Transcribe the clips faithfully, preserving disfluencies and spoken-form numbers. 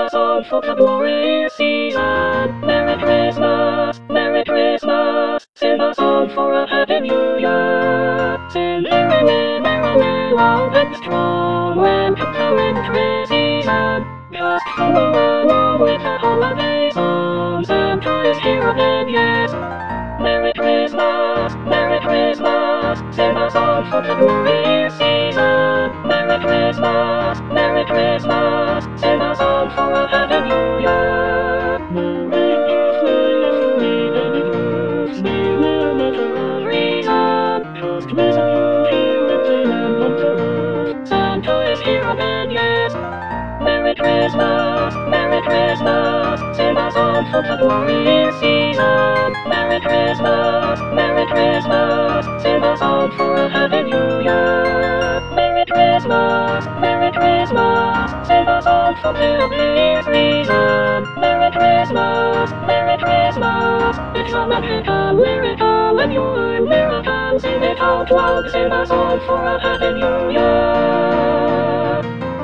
a song for the glorious season. Merry Christmas, Merry Christmas. Sing a song for a Happy New Year. Sing merrily, merrily, loud and strong. Welcome to winter season. Just follow along with the holiday songs. Santa is here again, yes. Merry Christmas, Merry Christmas. Sing a song for the glorious season. Merry Christmas, Merry Christmas. Sing a song for a Happy New Year. Merry Christmas, Merry Christmas. No reason. Just listen, you'll hear it sing and answer. Santa is here again, yes. Merry Christmas, Merry Christmas. Sing a song for the glorious season. Merry Christmas, Merry Christmas. Sing a song for a Happy New Year. Merry Christmas, Merry Christmas. Sing a song for the obvious reason. Merry Christmas, Merry Christmas. It's America, America, when you're American. Sing it out loud, sing a song for a Happy New Year.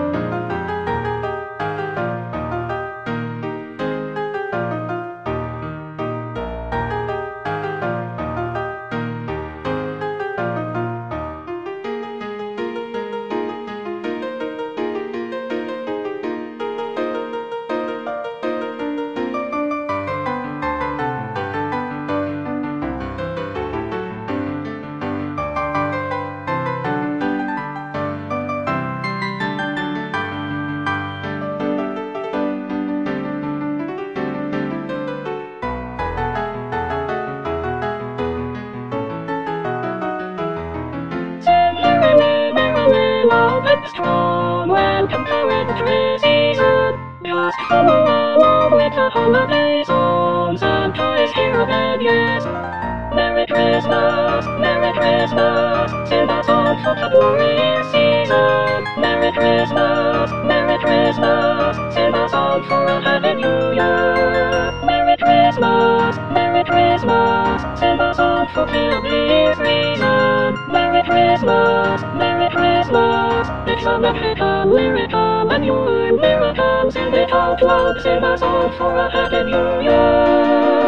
Strong, welcome to winter season. Just follow along with the holiday songs. Santa is here again, yes. Merry Christmas, Merry Christmas. Sing a song for the glorious season. Merry Christmas, Merry Christmas. Sing a song for a Happy New Year. Merry Christmas, Merry Christmas. Sing a song for the obvious reason. Merry Christmas, Merry Christmas. It's America, America, when you're American. Sing it out loud, sing a song for a Happy New Year.